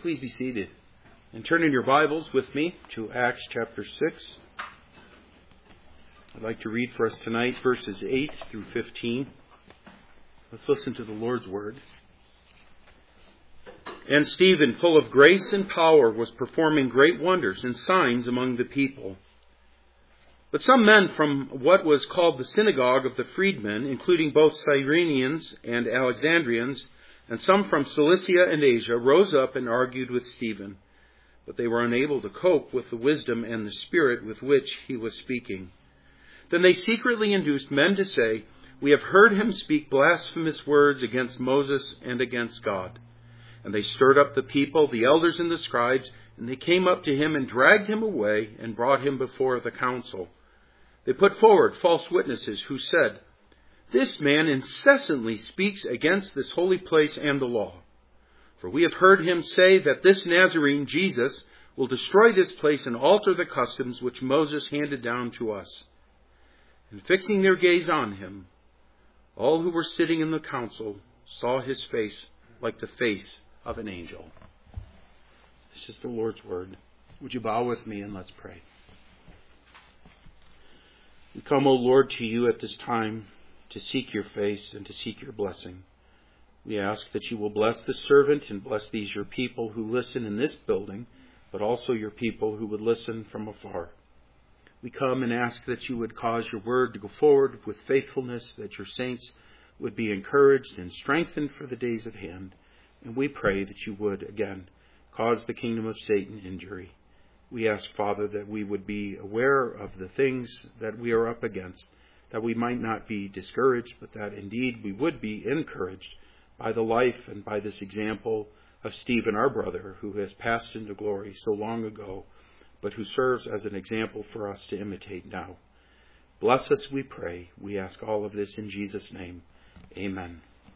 Please be seated. And turn in your Bibles with me to Acts chapter 6. I'd like to read for us tonight verses 8 through 15. Let's listen to the Lord's word. And Stephen, full of grace and power, was performing great wonders and signs among the people. But some men from what was called the synagogue of the freedmen, including both Cyrenians and Alexandrians, and some from Cilicia and Asia, rose up and argued with Stephen. But they were unable to cope with the wisdom and the spirit with which he was speaking. Then they secretly induced men to say, "We have heard him speak blasphemous words against Moses and against God." And they stirred up the people, the elders and the scribes, and they came up to him and dragged him away and brought him before the council. They put forward false witnesses who said, "This man incessantly speaks against this holy place and the law. For we have heard him say that this Nazarene Jesus will destroy this place and alter the customs which Moses handed down to us." And fixing their gaze on him, all who were sitting in the council saw his face like the face of an angel. This is the Lord's word. Would you bow with me and let's pray. We come, O Lord, to you at this time to seek your face and to seek your blessing. We ask that you will bless the servant and bless these your people who listen in this building, but also your people who would listen from afar. We come and ask that you would cause your word to go forward with faithfulness, that your saints would be encouraged and strengthened for the days at hand. And we pray that you would, again, cause the kingdom of Satan injury. We ask, Father, that we would be aware of the things that we are up against, that we might not be discouraged, but that indeed we would be encouraged by the life and by this example of Stephen, our brother, who has passed into glory so long ago, but who serves as an example for us to imitate now. Bless us, we pray. We ask all of this in Jesus' name. Amen.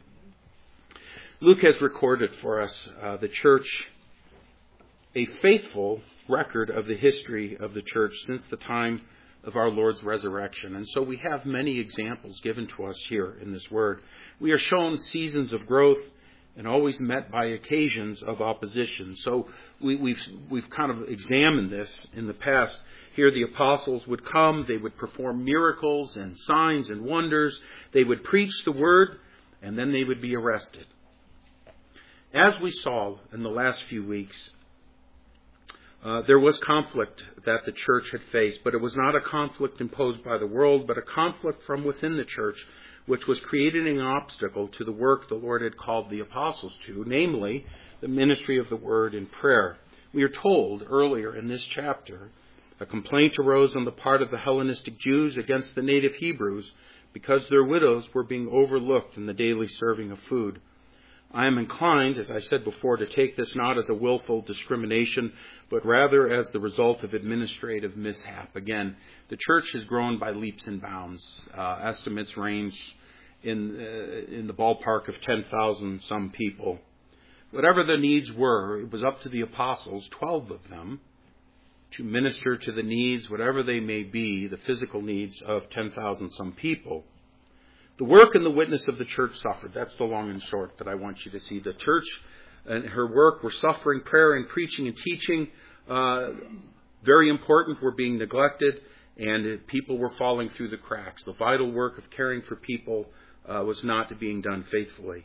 Luke has recorded for us the church, a faithful record of the history of the church since the time of our Lord's resurrection. And so we have many examples given to us here in this word. We are shown seasons of growth and always met by occasions of opposition. So we've kind of examined this in the past. Here the apostles would come, they would perform miracles and signs and wonders. They would preach the word, and then they would be arrested. As we saw in the last few weeks, there was conflict that the church had faced, but it was not a conflict imposed by the world, but a conflict from within the church, which was creating an obstacle to the work the Lord had called the apostles to, namely the ministry of the word and prayer. We are told earlier in this chapter, a complaint arose on the part of the Hellenistic Jews against the native Hebrews because their widows were being overlooked in the daily serving of food. I am inclined, as I said before, to take this not as a willful discrimination, but rather as the result of administrative mishap. Again, the church has grown by leaps and bounds. Estimates range in the ballpark of 10,000 some people. Whatever the needs were, it was up to the apostles, 12 of them, to minister to the needs, whatever they may be, the physical needs of 10,000 some people. The work and the witness of the church suffered. That's the long and short that I want you to see. The church and her work were suffering. Prayer and preaching and teaching, very important, were being neglected, and people were falling through the cracks. The vital work of caring for people was not being done faithfully.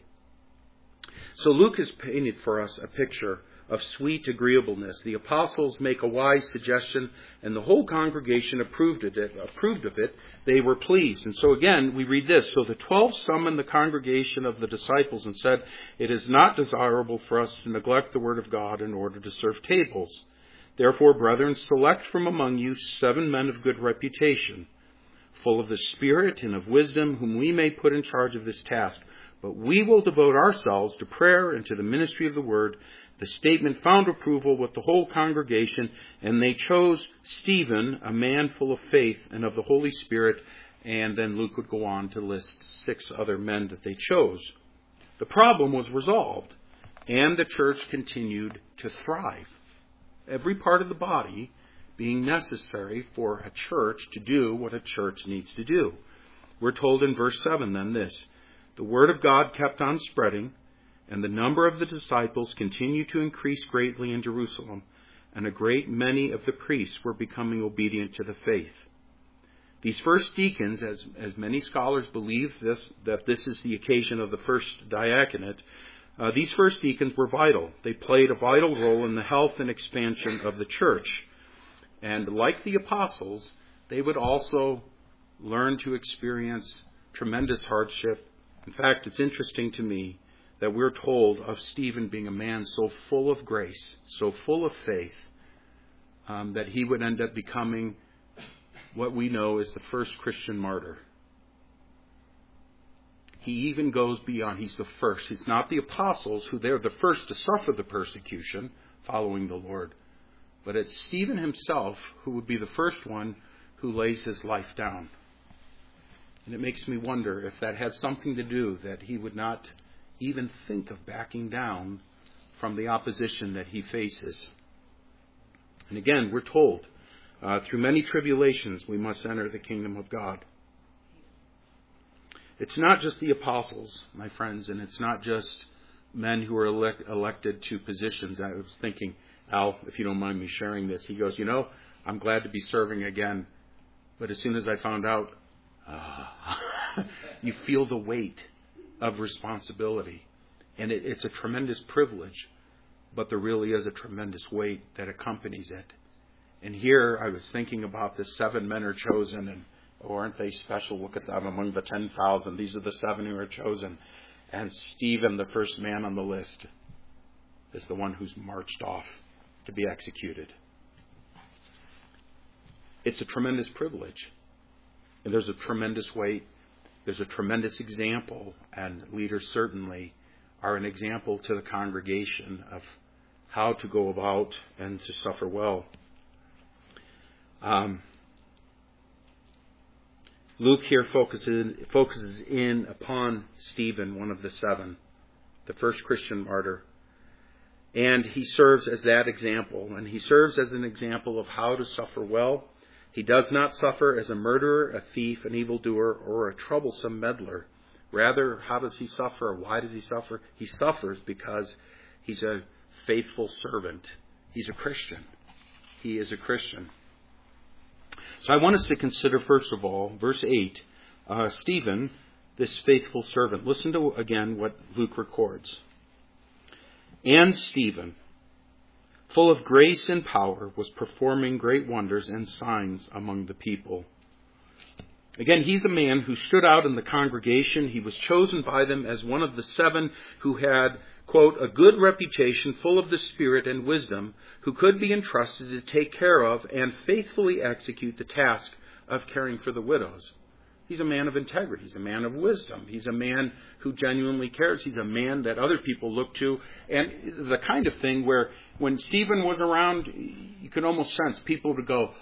So Luke has painted for us a picture of sweet agreeableness. The apostles make a wise suggestion, and the whole congregation approved of it. They were pleased. And so again, we read this. So the 12 summoned the congregation of the disciples and said, "It is not desirable for us to neglect the word of God in order to serve tables. Therefore, brethren, select from among you 7 men of good reputation, full of the Spirit and of wisdom, whom we may put in charge of this task. But we will devote ourselves to prayer and to the ministry of the word." The statement found approval with the whole congregation, and they chose Stephen, a man full of faith and of the Holy Spirit, and then Luke would go on to list 6 other men that they chose. The problem was resolved, and the church continued to thrive. Every part of the body being necessary for a church to do what a church needs to do. We're told in verse 7 then this: "The word of God kept on spreading, And the number of the disciples continued to increase greatly in Jerusalem, and a great many of the priests were becoming obedient to the faith. These first deacons, as many scholars believe that this is the occasion of the first diaconate, these first deacons were vital. They played a vital role in the health and expansion of the church. And like the apostles, they would also learn to experience tremendous hardship. In fact, it's interesting to me that we're told of Stephen being a man so full of grace, so full of faith, that he would end up becoming what we know as the first Christian martyr. He even goes beyond. He's the first. It's not the apostles who they're the first to suffer the persecution following the Lord, but it's Stephen himself who would be the first one who lays his life down. And it makes me wonder if that had something to do that he would not even think of backing down from the opposition that he faces. And again, we're told, through many tribulations we must enter the kingdom of God. It's not just the apostles, my friends, and it's not just men who are elected to positions. I was thinking, Al, if you don't mind me sharing this, he goes, I'm glad to be serving again. But as soon as I found out, you feel the weight of responsibility. And it's a tremendous privilege, but there really is a tremendous weight that accompanies it. And here I was thinking about the 7 men are chosen, and aren't they special? Look at them among the 10,000. These are the 7 who are chosen. And Stephen, the first man on the list, is the one who's marched off to be executed. It's a tremendous privilege. And there's a tremendous weight. There's a tremendous example. And leaders certainly are an example to the congregation of how to go about and to suffer well. Luke here focuses in upon Stephen, one of the 7, the first Christian martyr. And he serves as that example. And he serves as an example of how to suffer well. He does not suffer as a murderer, a thief, an evildoer, or a troublesome meddler. Rather, how does he suffer? Why does he suffer? He suffers because he's a faithful servant. He's a Christian. He is a Christian. So I want us to consider, first of all, verse 8, Stephen, this faithful servant. Listen to, again, what Luke records. And Stephen, full of grace and power, was performing great wonders and signs among the people. Again, he's a man who stood out in the congregation. He was chosen by them as one of the 7 who had, quote, a good reputation, full of the Spirit and wisdom, who could be entrusted to take care of and faithfully execute the task of caring for the widows. He's a man of integrity. He's a man of wisdom. He's a man who genuinely cares. He's a man that other people look to. And the kind of thing where when Stephen was around, you could almost sense people would go,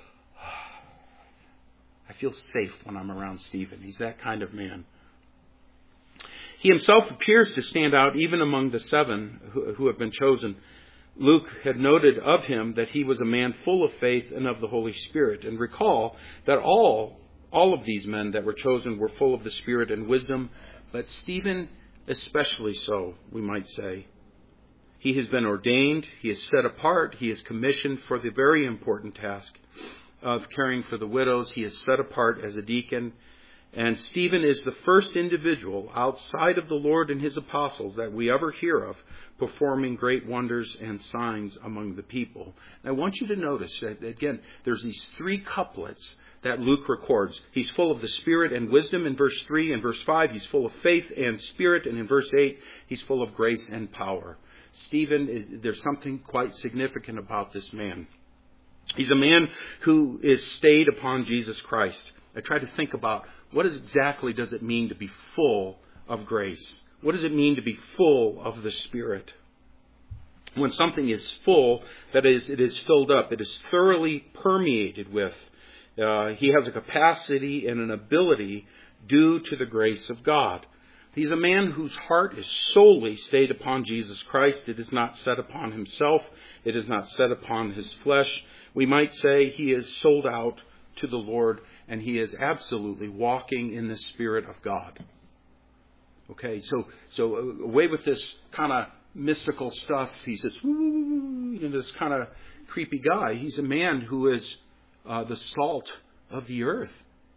I feel safe when I'm around Stephen. He's that kind of man. He himself appears to stand out even among the 7 who have been chosen. Luke had noted of him that he was a man full of faith and of the Holy Spirit. And recall that all of these men that were chosen were full of the Spirit and wisdom, but Stephen especially so, we might say. He has been ordained, he is set apart, he is commissioned for the very important task of caring for the widows. He is set apart as a deacon. And Stephen is the first individual outside of the Lord and his apostles that we ever hear of performing great wonders and signs among the people. And I want you to notice that, again, there's these 3 couplets that Luke records. He's full of the Spirit and wisdom in verse 3. In verse 5, he's full of faith and spirit. And in verse 8, he's full of grace and power. Stephen, there's something quite significant about this man. He's a man who is stayed upon Jesus Christ. I try to think about what exactly does it mean to be full of grace? What does it mean to be full of the Spirit? When something is full, that is, it is filled up. It is thoroughly permeated with. He has a capacity and an ability due to the grace of God. He's a man whose heart is solely stayed upon Jesus Christ. It is not set upon himself. It is not set upon his flesh. We might say he is sold out to the Lord, and he is absolutely walking in the Spirit of God. Okay, so away with this kind of mystical stuff. He's this kind of creepy guy. He's a man who is the salt of the earth.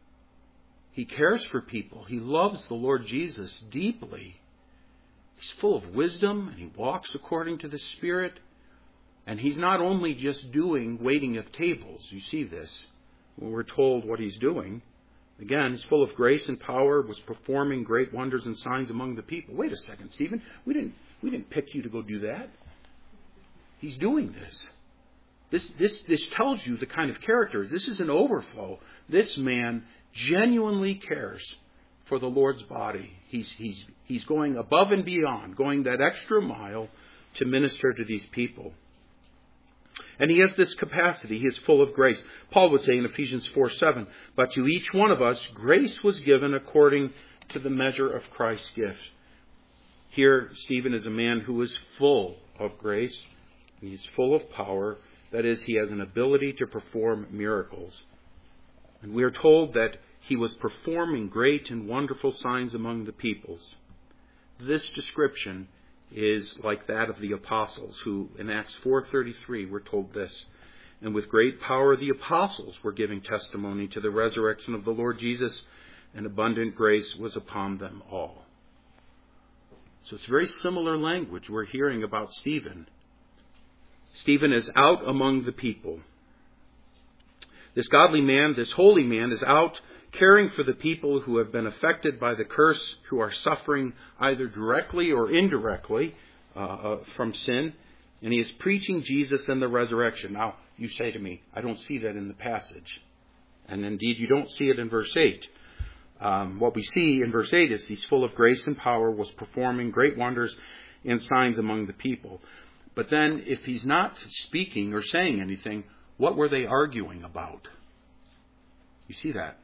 He cares for people. He loves the Lord Jesus deeply. He's full of wisdom, and he walks according to the Spirit. And he's not only just doing waiting at tables. You see this when we're told what he's doing. Again, he's full of grace and power, was performing great wonders and signs among the people. Wait a second, Stephen. We didn't pick you to go do that. He's doing this. This tells you the kind of character. This is an overflow. This man genuinely cares for the Lord's body. He's going above and beyond, going that extra mile to minister to these people. And he has this capacity. He is full of grace. Paul would say in Ephesians 4:7, but to each one of us, grace was given according to the measure of Christ's gift. Here, Stephen is a man who is full of grace. And he's full of power. That is, he has an ability to perform miracles. And we are told that he was performing great and wonderful signs among the peoples. This description is like that of the apostles, who in Acts 4:33 we're told this. And with great power the apostles were giving testimony to the resurrection of the Lord Jesus, and abundant grace was upon them all. So it's very similar language we're hearing about Stephen. Stephen is out among the people. This godly man, this holy man, is out caring for the people who have been affected by the curse, who are suffering either directly or indirectly from sin. And he is preaching Jesus and the resurrection. Now, you say to me, I don't see that in the passage. And indeed, you don't see it in verse 8. What we see in verse 8 is he's full of grace and power, was performing great wonders and signs among the people. But then, if he's not speaking or saying anything, what were they arguing about? You see that?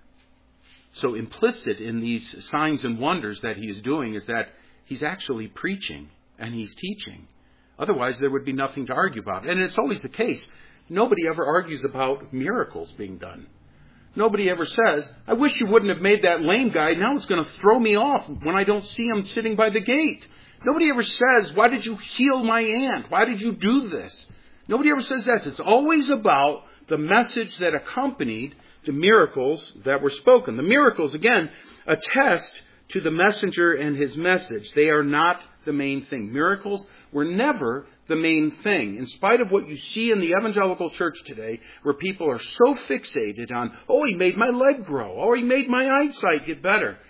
So implicit in these signs and wonders that he is doing is that he's actually preaching and he's teaching. Otherwise, there would be nothing to argue about. And it's always the case. Nobody ever argues about miracles being done. Nobody ever says, I wish you wouldn't have made that lame guy. Now it's going to throw me off when I don't see him sitting by the gate. Nobody ever says, why did you heal my aunt? Why did you do this? Nobody ever says that. It's always about the message that accompanied the miracles that were spoken. The miracles, again, attest to the messenger and his message. They are not the main thing. Miracles were never the main thing. In spite of what you see in the evangelical church today, where people are so fixated on, oh, he made my leg grow. Oh, he made my eyesight get better.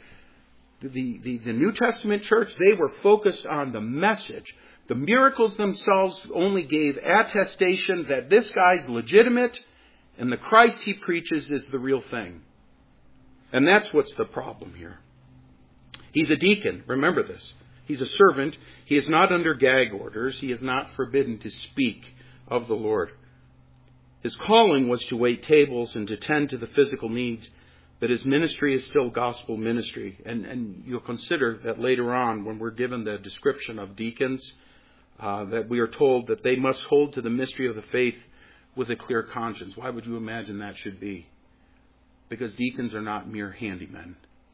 The New Testament church, they were focused on the message. The miracles themselves only gave attestation that this guy's legitimate and the Christ he preaches is the real thing. And that's what's the problem here. He's a deacon. Remember this. He's a servant. He is not under gag orders. He is not forbidden to speak of the Lord. His calling was to wait tables and to tend to the physical needs, but his ministry is still gospel ministry. And you'll consider that later on when we're given the description of deacons, that we are told that they must hold to the mystery of the faith with a clear conscience. Why would you imagine that should be? Because deacons are not mere handymen.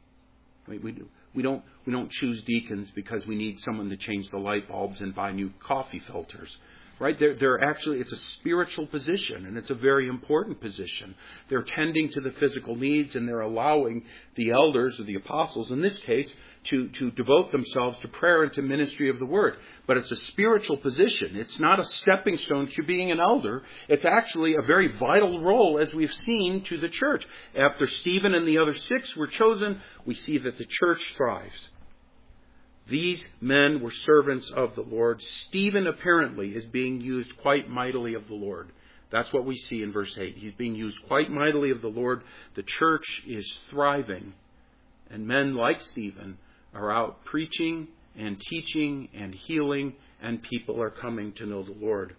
We don't choose deacons because we need someone to change the light bulbs and buy new coffee filters. Right? They're actually, it's a spiritual position, and it's a very important position. They're tending to the physical needs, and they're allowing the elders, or the apostles in this case, to devote themselves to prayer and to ministry of the word. But it's a spiritual position. It's not a stepping stone to being an elder. It's actually a very vital role, as we've seen, to the church. After Stephen and the other 6 were chosen, we see that the church thrives. These men were servants of the Lord. Stephen apparently is being used quite mightily of the Lord. That's what we see in verse 8. He's being used quite mightily of the Lord. The church is thriving. And men like Stephen are out preaching and teaching and healing, and people are coming to know the Lord.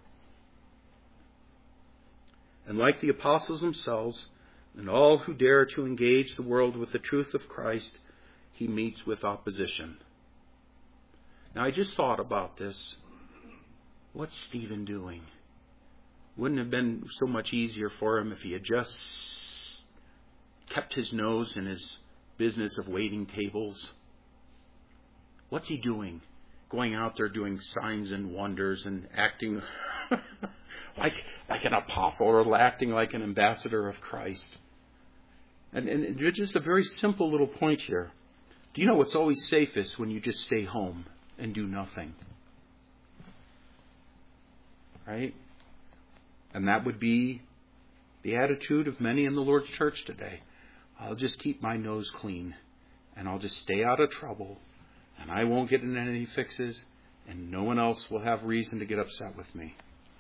And like the apostles themselves, and all who dare to engage the world with the truth of Christ, he meets with opposition. Now, I just thought about this. What's Stephen doing? Wouldn't it have been so much easier for him if he had just kept his nose in his business of waiting tables? What's he doing? Going out there doing signs and wonders and acting like an apostle or acting like an ambassador of Christ. And just a very simple little point here. Do you know what's always safest when you just stay home and do nothing? Right? And that would be the attitude of many in the Lord's church today. I'll just keep my nose clean, and I'll just stay out of trouble, and I won't get in any fixes, and no one else will have reason to get upset with me.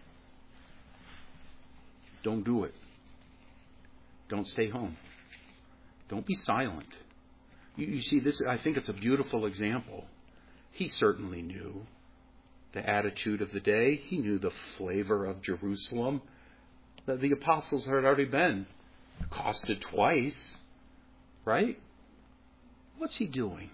Don't do it. Don't stay home. Don't be silent. You see, this, I think it's a beautiful example. He certainly knew the attitude of the day. He knew the flavor of Jerusalem. The apostles had already been accosted twice, right? What's he doing?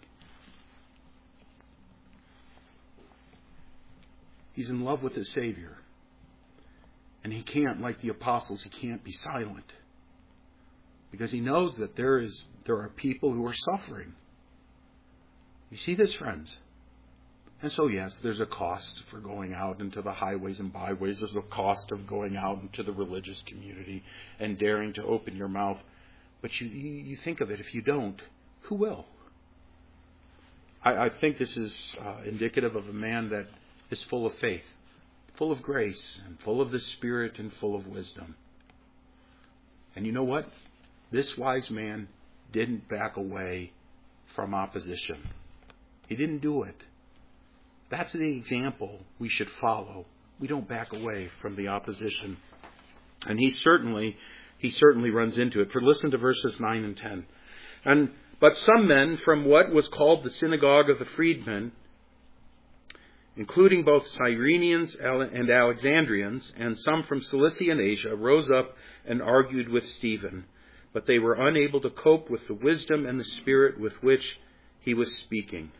He's in love with his Savior. And he can't, like the apostles, he can't be silent. Because he knows that there are people who are suffering. You see this, friends? And so, yes, there's a cost for going out into the highways and byways. There's a cost of going out into the religious community and daring to open your mouth. But you think of it, if you don't, who will? I think this is indicative of a man that is full of faith, full of grace, and full of the Spirit, and full of wisdom. And you know what? This wise man didn't back away from opposition. He didn't do it. That's the example we should follow. We don't back away from the opposition. And he certainly runs into it. For listen to verses 9 and 10. But some men from what was called the synagogue of the freedmen, including both Cyrenians and Alexandrians, and some from Cilicia and Asia, rose up and argued with Stephen. But they were unable to cope with the wisdom and the spirit with which he was speaking.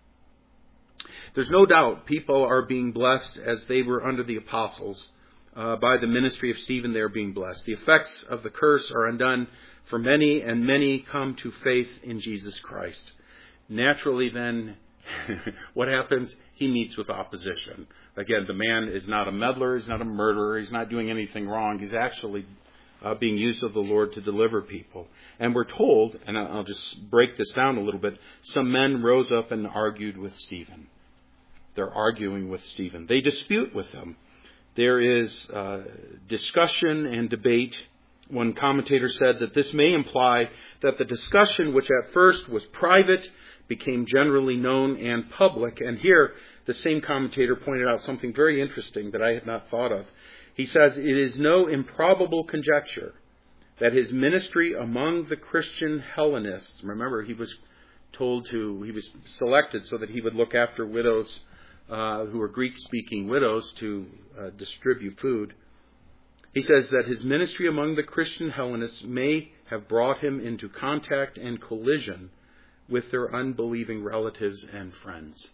There's no doubt people are being blessed as they were under the apostles. By the ministry of Stephen, they are being blessed. The effects of the curse are undone for many, and many come to faith in Jesus Christ. Naturally, then, what happens? He meets with opposition. Again, the man is not a meddler, he's not a murderer, he's not doing anything wrong. He's actually being used of the Lord to deliver people. And we're told, and I'll just break this down a little bit, some men rose up and argued with Stephen. They're arguing with Stephen. They dispute with him. There is discussion and debate. One commentator said that this may imply that the discussion, which at first was private, became generally known and public. And here, the same commentator pointed out something very interesting that I had not thought of. He says, it is no improbable conjecture that his ministry among the Christian Hellenists, remember he was selected so that he would look after widows who were Greek-speaking widows to distribute food. He says that his ministry among the Christian Hellenists may have brought him into contact and collision with their unbelieving relatives and friends.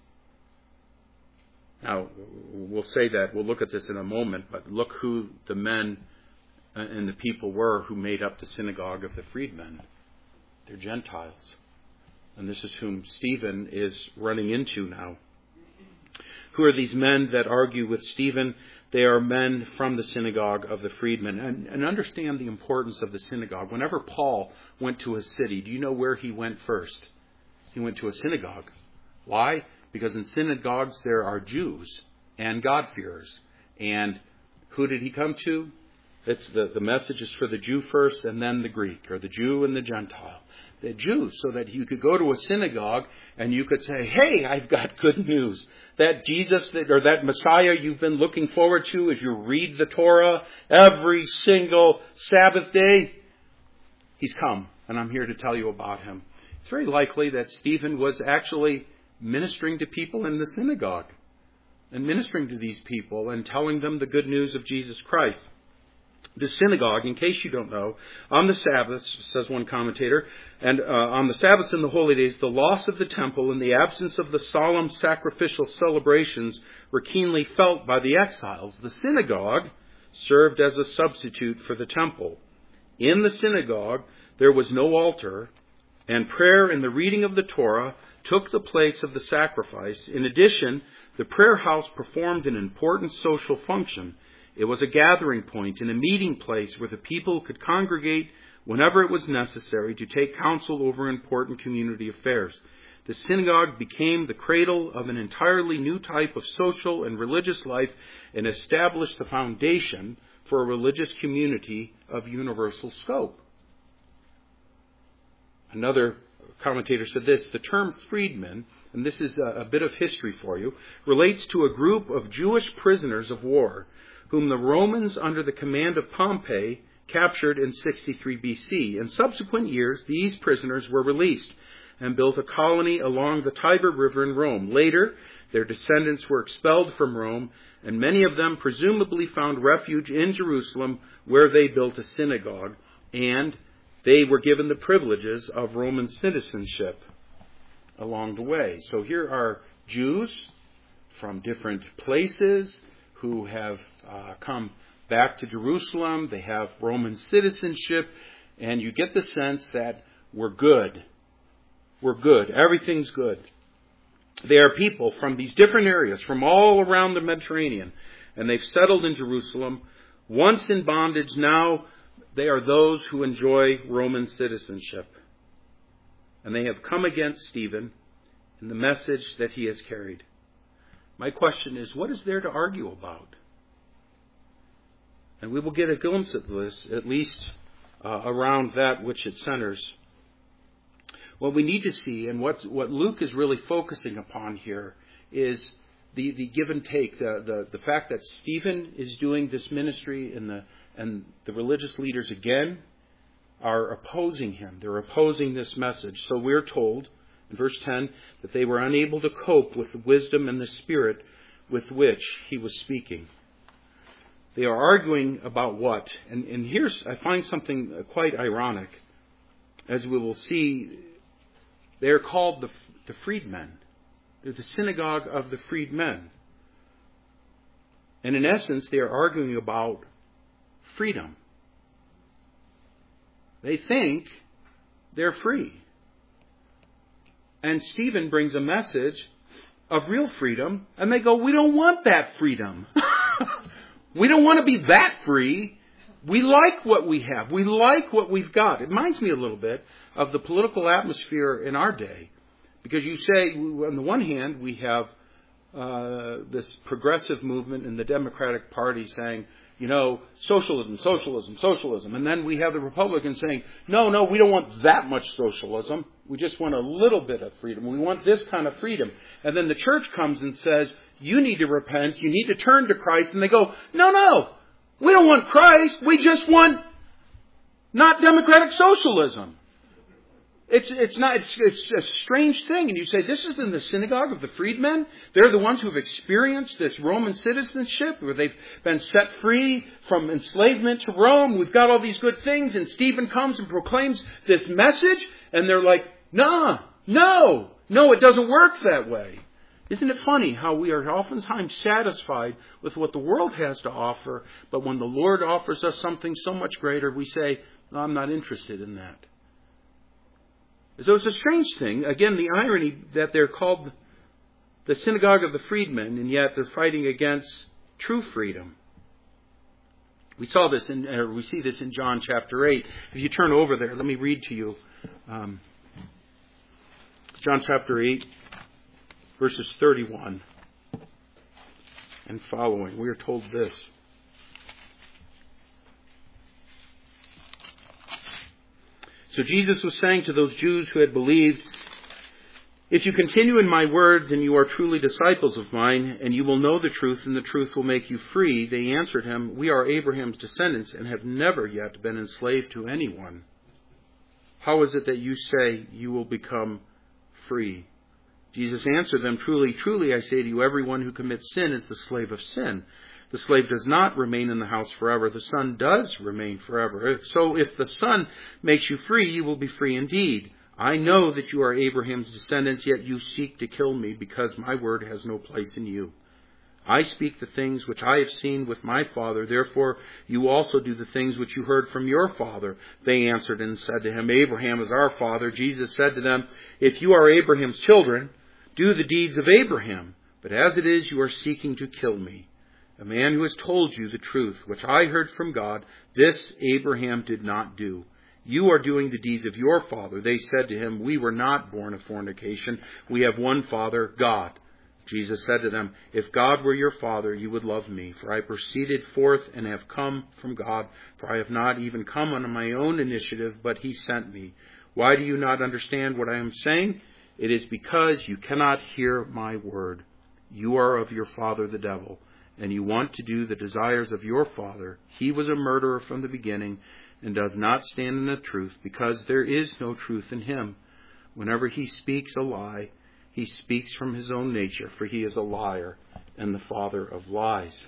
Now, we'll say that, we'll look at this in a moment, but look who the men and the people were who made up the synagogue of the freedmen. They're Gentiles. And this is whom Stephen is running into now. Who are these men that argue with Stephen? They are men from the synagogue of the freedmen. And understand the importance of the synagogue. Whenever Paul went to a city, do you know where he went first? He went to a synagogue. Why? Because in synagogues there are Jews and God-fearers. And who did he come to? It's the message is for the Jew first and then the Greek, or the Jew and the Gentile. The Jews, so that you could go to a synagogue and you could say, hey, I've got good news. That Jesus, or that Messiah you've been looking forward to as you read the Torah every single Sabbath day, he's come, and I'm here to tell you about him. It's very likely that Stephen was actually ministering to people in the synagogue and ministering to these people and telling them the good news of Jesus Christ. The synagogue, in case you don't know, on the Sabbaths, says one commentator, and on the Sabbaths and the holy days, the loss of the temple and the absence of the solemn sacrificial celebrations were keenly felt by the exiles. The synagogue served as a substitute for the temple. In the synagogue, there was no altar, and prayer and the reading of the Torah took the place of the sacrifice. In addition, the prayer house performed an important social function. It was a gathering point and a meeting place where the people could congregate whenever it was necessary to take counsel over important community affairs. The synagogue became the cradle of an entirely new type of social and religious life and established the foundation for a religious community of universal scope. Another commentator said this: the term freedmen, and this is a bit of history for you, relates to a group of Jewish prisoners of war whom the Romans under the command of Pompey captured in 63 BC. In subsequent years, these prisoners were released and built a colony along the Tiber River in Rome. Later, their descendants were expelled from Rome, and many of them presumably found refuge in Jerusalem, where they built a synagogue, and they were given the privileges of Roman citizenship along the way. So here are Jews from different places who have come back to Jerusalem. They have Roman citizenship, and you get the sense that we're good. We're good. Everything's good. They are people from these different areas, from all around the Mediterranean, and they've settled in Jerusalem. Once in bondage, now they are those who enjoy Roman citizenship. And they have come against Stephen and the message that he has carried. My question is, what is there to argue about? And we will get a glimpse of this, at least around that which it centers. What we need to see, and what Luke is really focusing upon here, is the give and take, the fact that Stephen is doing this ministry, and the religious leaders again are opposing him. They're opposing this message. So we're told in verse 10 that they were unable to cope with the wisdom and the spirit with which he was speaking. They are arguing about what? And here's, I find something quite ironic. As we will see, they are called the freedmen. They're the synagogue of the freedmen. And in essence, they are arguing about freedom. They think they're free. And Stephen brings a message of real freedom, and they go, we don't want that freedom. We don't want to be that free. We like what we have. We like what we've got. It reminds me a little bit of the political atmosphere in our day. Because you say, on the one hand, we have this progressive movement in the Democratic Party saying, socialism, socialism, socialism. And then we have the Republicans saying, no, we don't want that much socialism. We just want a little bit of freedom. We want this kind of freedom. And then the church comes and says, you need to repent. You need to turn to Christ. And they go, no, we don't want Christ. We just want not democratic socialism. It's a strange thing. And you say, this is in the synagogue of the freedmen? They're the ones who have experienced this Roman citizenship, where they've been set free from enslavement to Rome. We've got all these good things. And Stephen comes and proclaims this message. And they're like, no, it doesn't work that way. Isn't it funny how we are oftentimes satisfied with what the world has to offer, but when the Lord offers us something so much greater, we say, no, I'm not interested in that. So it's a strange thing. Again, the irony that they're called the synagogue of the freedmen, and yet they're fighting against true freedom. We see this in John chapter 8. If you turn over there, let me read to you John chapter 8, verses 31 and following. We are told this. So Jesus was saying to those Jews who had believed, if you continue in my word, then you are truly disciples of mine, and you will know the truth, and the truth will make you free. They answered him, we are Abraham's descendants and have never yet been enslaved to anyone. How is it that you say you will become free? Jesus answered them, truly, truly, I say to you, everyone who commits sin is the slave of sin. The slave does not remain in the house forever. The Son does remain forever. So if the Son makes you free, you will be free indeed. I know that you are Abraham's descendants, yet you seek to kill me because my word has no place in you. I speak the things which I have seen with my father. Therefore you also do the things which you heard from your father. They answered and said to him, Abraham is our father. Jesus said to them, If you are Abraham's children, do the deeds of Abraham. But as it is, you are seeking to kill me, a man who has told you the truth, which I heard from God. This Abraham did not do. You are doing the deeds of your father. They said to him, We were not born of fornication. We have one Father, God. Jesus said to them, If God were your Father, you would love me, for I proceeded forth and have come from God, for I have not even come on my own initiative, but he sent me. Why do you not understand what I am saying? It is because you cannot hear my word. You are of your father the devil, and you want to do the desires of your father. He was a murderer from the beginning, and does not stand in the truth, because there is no truth in him. Whenever he speaks a lie, he speaks from his own nature, for he is a liar and the father of lies.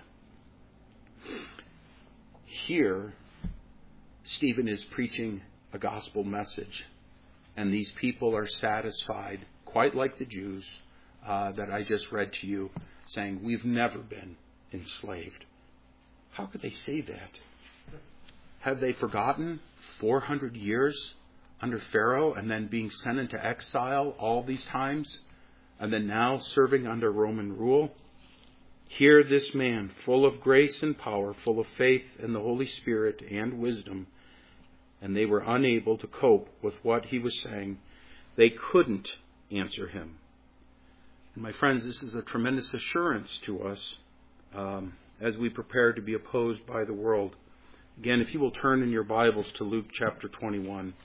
Here, Stephen is preaching a gospel message, and these people are satisfied, quite like the Jews that I just read to you, saying, We've never been enslaved. How could they say that? Have they forgotten 400 years under Pharaoh and then being sent into exile all these times? And then now serving under Roman rule? Here this man, full of grace and power, full of faith in the Holy Spirit and wisdom, and they were unable to cope with what he was saying. They couldn't answer him. And my friends, this is a tremendous assurance to us as we prepare to be opposed by the world. Again, if you will turn in your Bibles to Luke chapter 21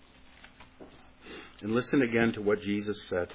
and listen again to what Jesus said.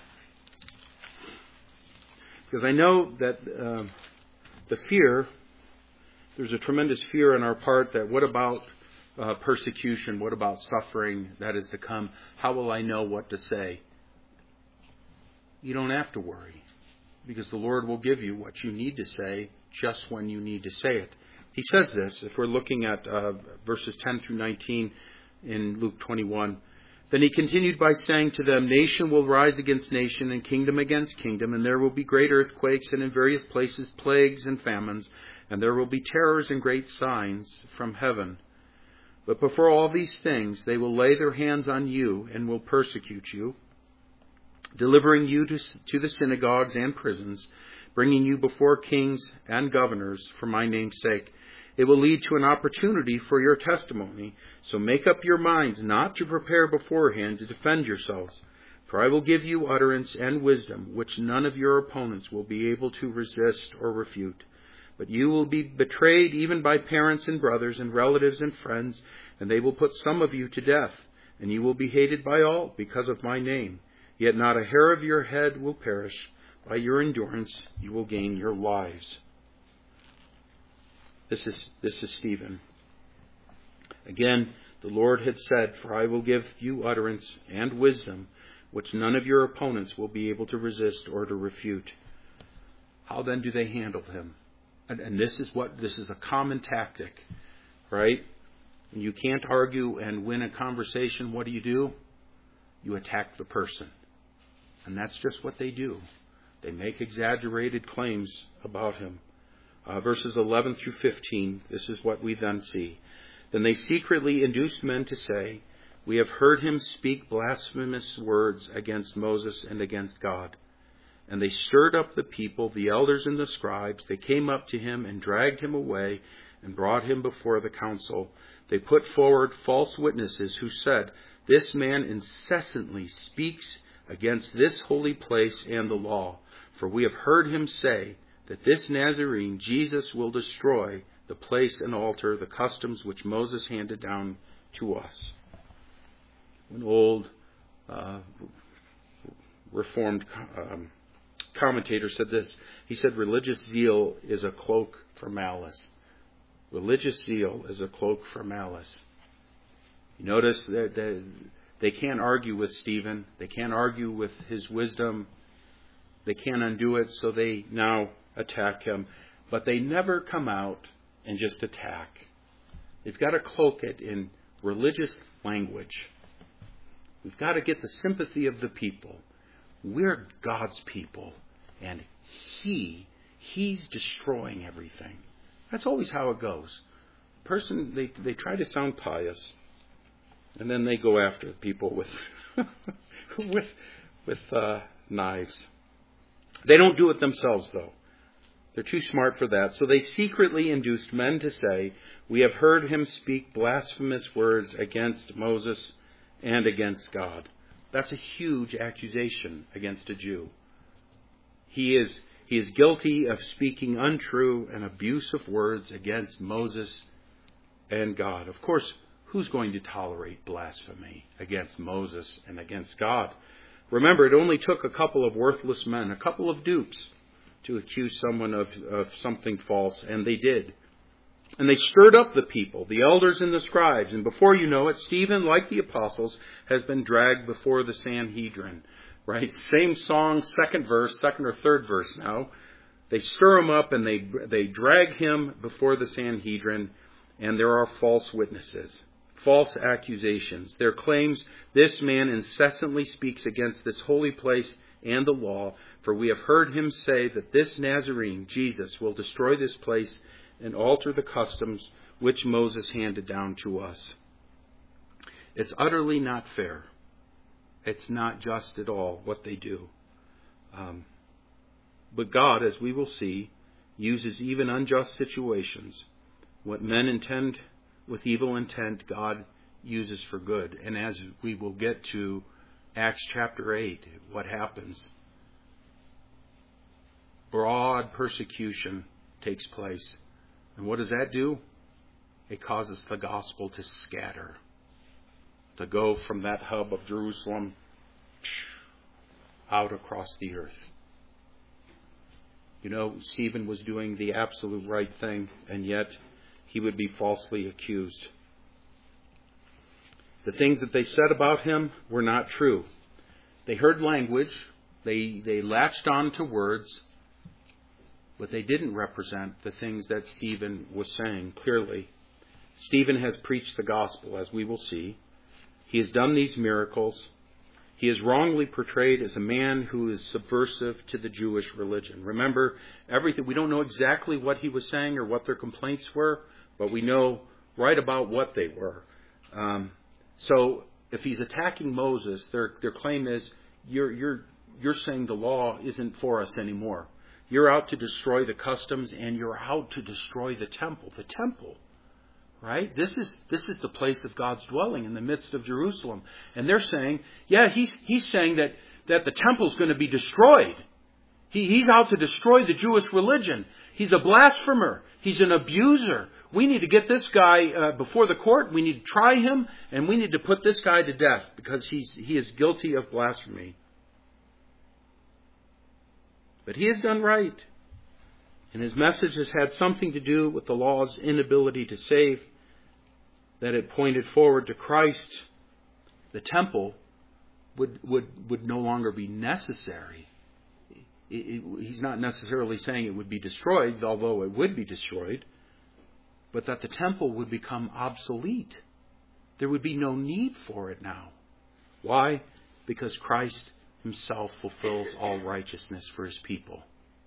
Because I know that the fear, there's a tremendous fear on our part that what about persecution? What about suffering that is to come? How will I know what to say? You don't have to worry, because the Lord will give you what you need to say just when you need to say it. He says this, if we're looking at verses 10 through 19 in Luke 21. Then he continued by saying to them, Nation will rise against nation and kingdom against kingdom, and there will be great earthquakes and in various places plagues and famines, and there will be terrors and great signs from heaven. But before all these things, they will lay their hands on you and will persecute you, delivering you to the synagogues and prisons, bringing you before kings and governors for my name's sake. It will lead to an opportunity for your testimony. So make up your minds not to prepare beforehand to defend yourselves. For I will give you utterance and wisdom, which none of your opponents will be able to resist or refute. But you will be betrayed even by parents and brothers and relatives and friends, and they will put some of you to death. And you will be hated by all because of my name. Yet not a hair of your head will perish. By your endurance you will gain your lives. This is Stephen. Again, the Lord had said, For I will give you utterance and wisdom, which none of your opponents will be able to resist or to refute. How then do they handle him? And this is a common tactic, right? When you can't argue and win a conversation, what do? You attack the person. And that's just what they do. They make exaggerated claims about him. Verses 11 through 15, this is what we then see. Then they secretly induced men to say, We have heard him speak blasphemous words against Moses and against God. And they stirred up the people, the elders and the scribes. They came up to him and dragged him away and brought him before the council. They put forward false witnesses who said, This man incessantly speaks against this holy place and the law. For we have heard him say that this Nazarene, Jesus, will destroy the place and alter the customs which Moses handed down to us. An old Reformed commentator said this. He said, Religious zeal is a cloak for malice. Religious zeal is a cloak for malice. You notice that they can't argue with Stephen. They can't argue with his wisdom. They can't undo it, so they now attack him. But they never come out and just attack. They've got to cloak it in religious language. We've got to get the sympathy of the people. We're God's people, and He He's destroying everything. That's always how it goes. They try to sound pious, and then they go after people with knives. They don't do it themselves, though. They're too smart for that. So they secretly induced men to say, "We have heard him speak blasphemous words against Moses and against God." That's a huge accusation against a Jew. He is guilty of speaking untrue and abusive words against Moses and God. Of course, who's going to tolerate blasphemy against Moses and against God? Remember, it only took a couple of worthless men, a couple of dupes, to accuse someone of something false, and they did. And they stirred up the people, the elders and the scribes, and before you know it, Stephen, like the apostles, has been dragged before the Sanhedrin. Right? Same song, second or third verse now. They stir him up and they drag him before the Sanhedrin, and there are false witnesses, false accusations. Their claims, "This man incessantly speaks against this holy place and the law, for we have heard him say that this Nazarene, Jesus, will destroy this place and alter the customs which Moses handed down to us." It's utterly not fair. It's not just at all what they do. But God, as we will see, uses even unjust situations. What men intend with evil intent, God uses for good. And as we will get to Acts chapter 8, what happens? Broad persecution takes place. And what does that do? It causes the gospel to scatter, to go from that hub of Jerusalem out across the earth. You know, Stephen was doing the absolute right thing, and yet he would be falsely accused. The things that they said about him were not true. They heard language, they latched on to words, but they didn't represent the things that Stephen was saying clearly. Stephen has preached the gospel, as we will see. He has done these miracles. He is wrongly portrayed as a man who is subversive to the Jewish religion. Remember, everything. We don't know exactly what he was saying or what their complaints were, but we know right about what they were. So if he's attacking Moses, their claim is, you're saying the law isn't for us anymore. You're out to destroy the customs, and you're out to destroy the temple. The temple. Right? This is the place of God's dwelling in the midst of Jerusalem. And they're saying, yeah, he's saying that the temple's going to be destroyed. He's out to destroy the Jewish religion. He's a blasphemer. He's an abuser. We need to get this guy before the court. We need to try him, and we need to put this guy to death because he is guilty of blasphemy. But he has done right. And his message has had something to do with the law's inability to save, that it pointed forward to Christ. The temple would no longer be necessary. He's not necessarily saying it would be destroyed, although it would be destroyed, but that the temple would become obsolete. There would be no need for it now. Why? Because Christ himself fulfills all righteousness for his people.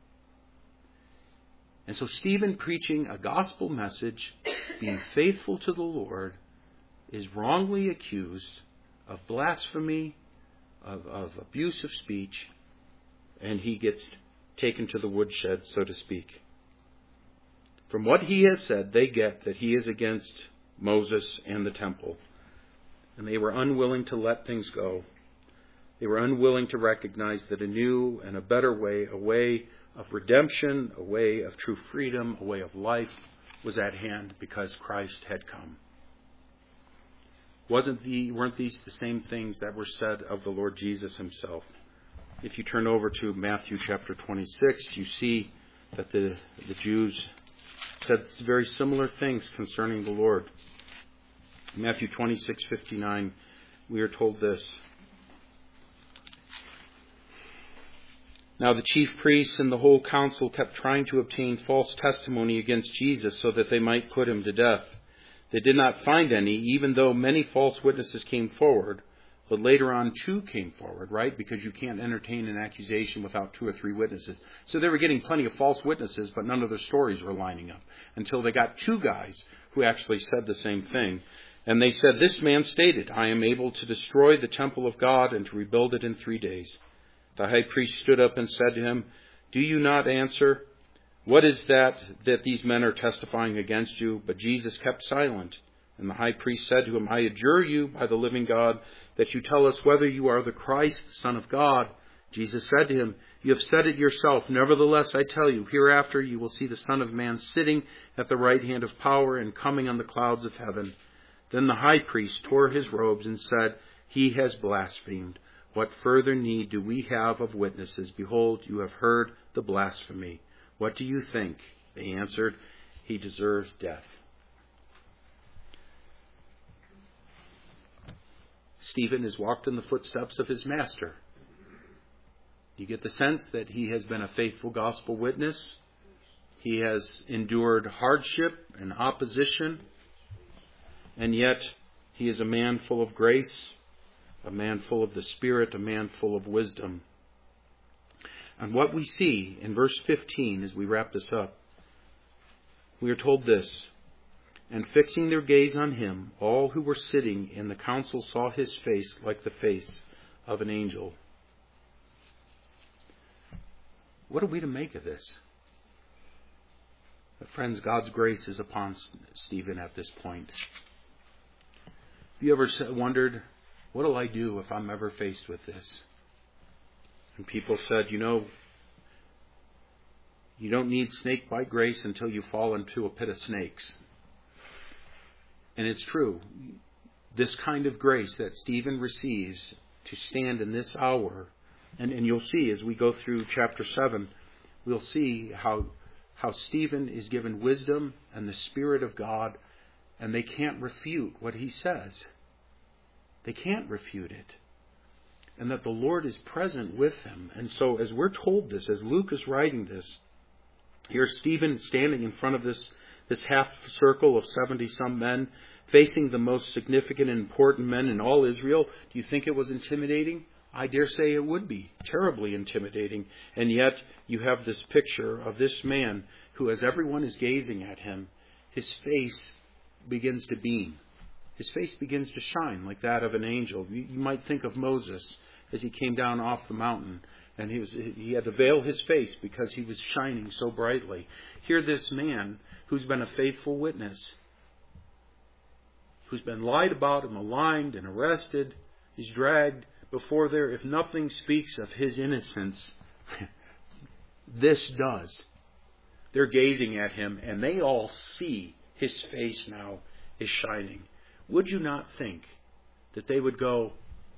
And so Stephen, preaching a gospel message, being faithful to the Lord, is wrongly accused of blasphemy, of abusive speech, and he gets taken to the woodshed, so to speak. From what he has said, they get that he is against Moses and the temple. And they were unwilling to let things go. They were unwilling to recognize that a new and a better way, a way of redemption, a way of true freedom, a way of life was at hand because Christ had come. Weren't these the same things that were said of the Lord Jesus himself? If you turn over to Matthew chapter 26, you see that the Jews said very similar things concerning the Lord. Matthew 26:59, we are told this. Now the chief priests and the whole council kept trying to obtain false testimony against Jesus so that they might put him to death. They did not find any, even though many false witnesses came forward. But later on, 2 came forward, right? Because you can't entertain an accusation without 2 or 3 witnesses. So they were getting plenty of false witnesses, but none of their stories were lining up. Until they got 2 guys who actually said the same thing. And they said, "This man stated, I am able to destroy the temple of God and to rebuild it in 3 days." The high priest stood up and said to him, "Do you not answer? What is that these men are testifying against you?" But Jesus kept silent. And the high priest said to him, "I adjure you by the living God that you tell us whether you are the Christ, the Son of God." Jesus said to him, "You have said it yourself. Nevertheless, I tell you, hereafter you will see the Son of Man sitting at the right hand of power and coming on the clouds of heaven." Then the high priest tore his robes and said, "He has blasphemed. What further need do we have of witnesses? Behold, you have heard the blasphemy. What do you think?" They answered, "He deserves death." Stephen has walked in the footsteps of his master. You get the sense that he has been a faithful gospel witness. He has endured hardship and opposition. And yet, he is a man full of grace, a man full of the Spirit, a man full of wisdom. And what we see in verse 15 as we wrap this up, we are told this: "And fixing their gaze on him, all who were sitting in the council saw his face like the face of an angel." What are we to make of this? But friends, God's grace is upon Stephen at this point. Have you ever wondered, what'll I do if I'm ever faced with this? And people said, you don't need snake bite grace until you fall into a pit of snakes. And it's true. This kind of grace that Stephen receives to stand in this hour, and you'll see as we go through chapter 7, we'll see how Stephen is given wisdom and the Spirit of God, and they can't refute what he says. They can't refute it. And that the Lord is present with him. And so as we're told this, as Luke is writing this, here's Stephen standing in front of this half circle of 70-some men, facing the most significant and important men in all Israel. Do you think it was intimidating? I dare say it would be terribly intimidating. And yet you have this picture of this man who, as everyone is gazing at him, his face begins to beam. His face begins to shine like that of an angel. You might think of Moses as he came down off the mountain, and he had to veil his face because he was shining so brightly. Here this man who's been a faithful witness, who's been lied about and maligned and arrested, is dragged before there, if nothing speaks of his innocence, this does. They're gazing at him, and they all see his face now is shining. Would you not think that they would go,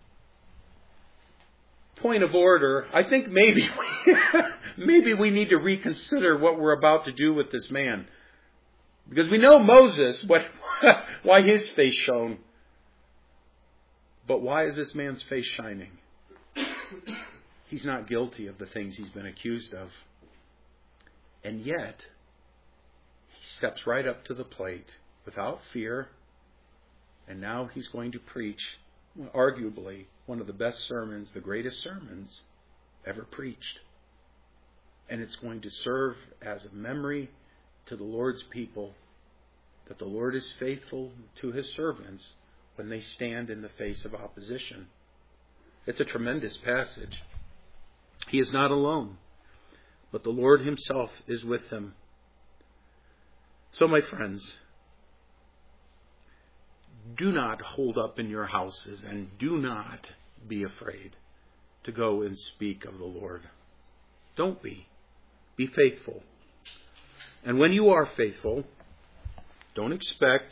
point of order, I think maybe we need to reconsider what we're about to do with this man. Because we know Moses, why his face shone. But why is this man's face shining? He's not guilty of the things he's been accused of. And yet, he steps right up to the plate without fear. And now he's going to preach, arguably, one of the best sermons, the greatest sermons ever preached. And it's going to serve as a memory to the Lord's people that the Lord is faithful to his servants when they stand in the face of opposition. It's a tremendous passage. He is not alone, but the Lord himself is with him. So, my friends, do not hold up in your houses and do not be afraid to go and speak of the Lord. Don't be. Be faithful. And when you are faithful, don't expect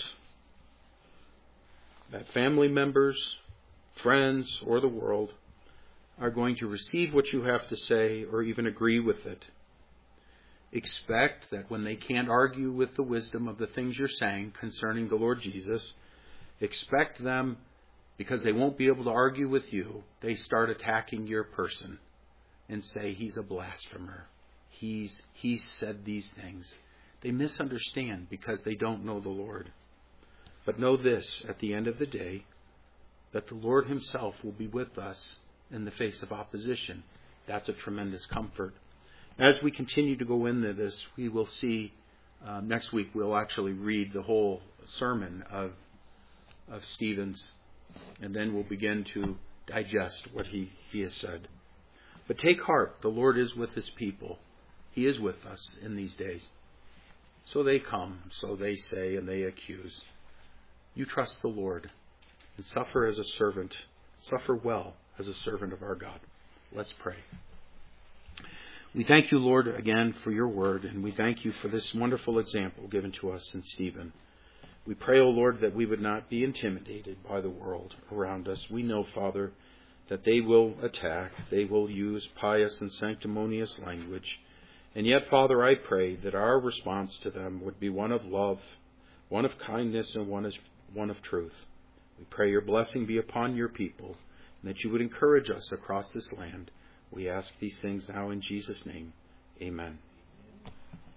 that family members, friends, or the world are going to receive what you have to say or even agree with it. Expect that when they can't argue with the wisdom of the things you're saying concerning the Lord Jesus, expect them, because they won't be able to argue with you, they start attacking your person and say he's a blasphemer. He's said these things. They misunderstand because they don't know the Lord. But know this, at the end of the day, that the Lord himself will be with us in the face of opposition. That's a tremendous comfort. As we continue to go into this, we will see next week we'll actually read the whole sermon of Stephen's, and then we'll begin to digest what he has said. But take heart, the Lord is with his people. He is with us in these days. So they come, so they say, and they accuse. You trust the Lord and suffer as a servant, suffer well as a servant of our God. Let's pray. We thank you, Lord, again for your word, and we thank you for this wonderful example given to us in Stephen. We pray, O Lord, that we would not be intimidated by the world around us. We know, Father, that they will attack, they will use pious and sanctimonious language. And yet, Father, I pray that our response to them would be one of love, one of kindness, and one of truth. We pray your blessing be upon your people, and that you would encourage us across this land. We ask these things now in Jesus' name. Amen.